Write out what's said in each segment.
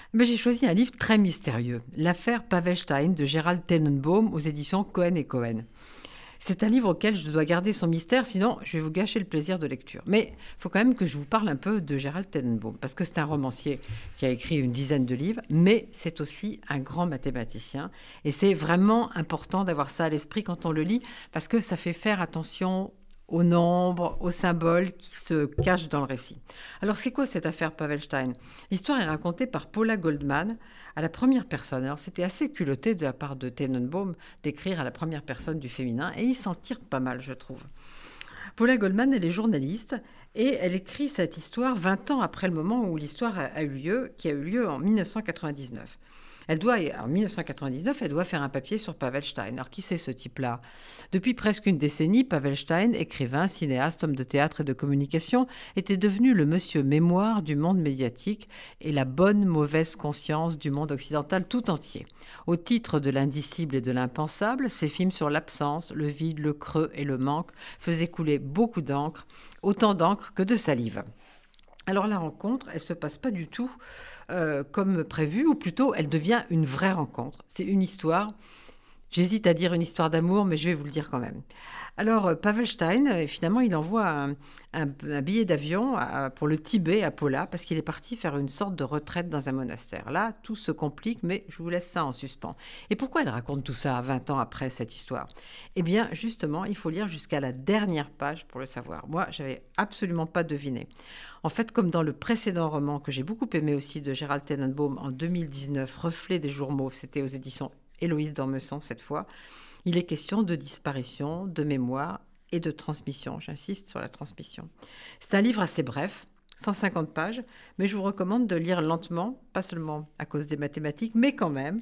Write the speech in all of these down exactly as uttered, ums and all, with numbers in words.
Mais j'ai choisi un livre très mystérieux, L'affaire Pavelstein de Gerald Tenenbaum aux éditions Cohen et Cohen. C'est un livre auquel je dois garder son mystère, sinon je vais vous gâcher le plaisir de lecture. Mais il faut quand même que je vous parle un peu de Gerald Tenenbaum, parce que c'est un romancier qui a écrit une dizaine de livres, mais c'est aussi un grand mathématicien. Et c'est vraiment important d'avoir ça à l'esprit quand on le lit, parce que ça fait faire attention aux nombres, aux symboles qui se cachent dans le récit. Alors c'est quoi cette affaire Pavelstein? L'histoire est racontée par Paula Goldman à la première personne. Alors c'était assez culotté de la part de Tenenbaum d'écrire à la première personne du féminin, et il s'en tire pas mal, je trouve. Paula Goldman, elle est journaliste et elle écrit cette histoire vingt ans après le moment où l'histoire a, a eu lieu, qui a eu lieu en dix-neuf cent quatre-vingt-dix-neuf. Elle doit, en dix-neuf cent quatre-vingt-dix-neuf, elle doit faire un papier sur Pavelstein. Alors, qui c'est ce type-là? Depuis presque une décennie, Pavelstein, écrivain, cinéaste, homme de théâtre et de communication, était devenu le monsieur mémoire du monde médiatique et la bonne mauvaise conscience du monde occidental tout entier. Au titre de l'indicible et de l'impensable, ses films sur l'absence, le vide, le creux et le manque faisaient couler beaucoup d'encre, autant d'encre que de salive. Alors la rencontre, elle ne se passe pas du tout euh, comme prévu, ou plutôt elle devient une vraie rencontre. C'est une histoire, j'hésite à dire une histoire d'amour, mais je vais vous le dire quand même. Alors euh, Pavelstein, euh, finalement, il envoie un, un- un billet d'avion à- pour le Tibet à Paula, parce qu'il est parti faire une sorte de retraite dans un monastère. Là, tout se complique, mais je vous laisse ça en suspens. Et pourquoi elle raconte tout ça vingt ans après cette histoire? Eh bien, justement, il faut lire jusqu'à la dernière page pour le savoir. Moi, j'avais absolument pas deviné. En fait, comme dans le précédent roman que j'ai beaucoup aimé aussi de Gérald Tenenbaum en deux mille dix-neuf, Reflet des jours mauves, c'était aux éditions Héloïse d'Ormesson cette fois, il est question de disparition, de mémoire et de transmission. J'insiste sur la transmission. C'est un livre assez bref, cent cinquante pages, mais je vous recommande de lire lentement, pas seulement à cause des mathématiques, mais quand même.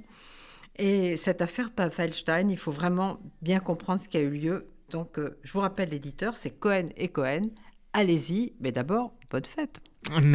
Et cette affaire Pavelstein, il faut vraiment bien comprendre ce qui a eu lieu. Donc, euh, je vous rappelle l'éditeur, c'est Cohen et Cohen. Allez-y, mais d'abord, bonne fête.